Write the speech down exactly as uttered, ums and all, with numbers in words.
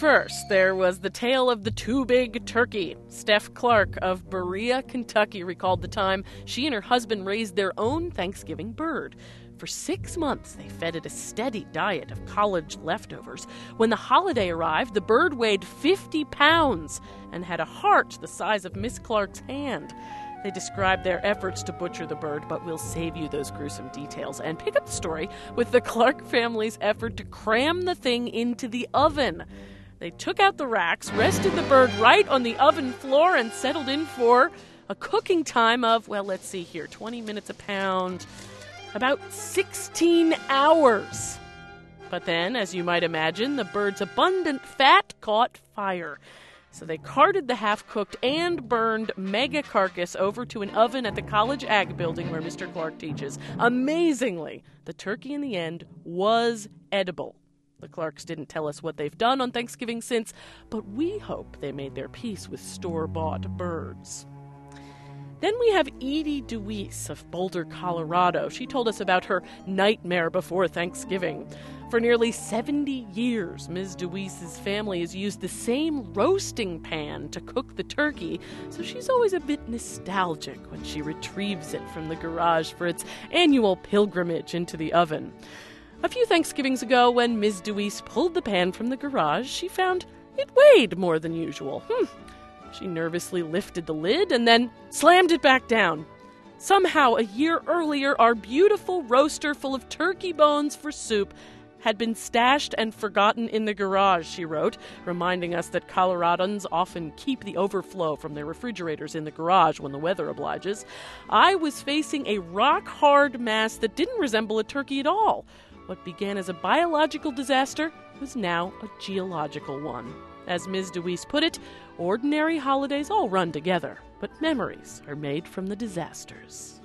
first, there was the tale of the too big turkey. Steph Clark of Berea, Kentucky, recalled the time she and her husband raised their own Thanksgiving bird. For six months, they fed it a steady diet of college leftovers. When the holiday arrived, the bird weighed fifty pounds and had a heart the size of Miss Clark's hand. They described their efforts to butcher the bird, but we'll save you those gruesome details and pick up the story with the Clark family's effort to cram the thing into the oven. They took out the racks, rested the bird right on the oven floor, and settled in for a cooking time of, well, let's see here, twenty minutes a pound, about sixteen hours. But then, as you might imagine, the bird's abundant fat caught fire. So they carted the half-cooked and burned mega carcass over to an oven at the College Ag Building where Mister Clark teaches. Amazingly, the turkey in the end was edible. The Clarks didn't tell us what they've done on Thanksgiving since, but we hope they made their peace with store-bought birds. Then we have Edie DeWeese of Boulder, Colorado. She told us about her nightmare before Thanksgiving. For nearly seventy years, Miz DeWeese's family has used the same roasting pan to cook the turkey, so she's always a bit nostalgic when she retrieves it from the garage for its annual pilgrimage into the oven. A few Thanksgivings ago, when Miz DeWeese pulled the pan from the garage, she found it weighed more than usual. Hmm. She nervously lifted the lid and then slammed it back down. Somehow, a year earlier, our beautiful roaster full of turkey bones for soup had been stashed and forgotten in the garage, she wrote, reminding us that Coloradans often keep the overflow from their refrigerators in the garage when the weather obliges. I was facing a rock-hard mass that didn't resemble a turkey at all. What began as a biological disaster was now a geological one. As Miz DeWeese put it, ordinary holidays all run together, but memories are made from the disasters.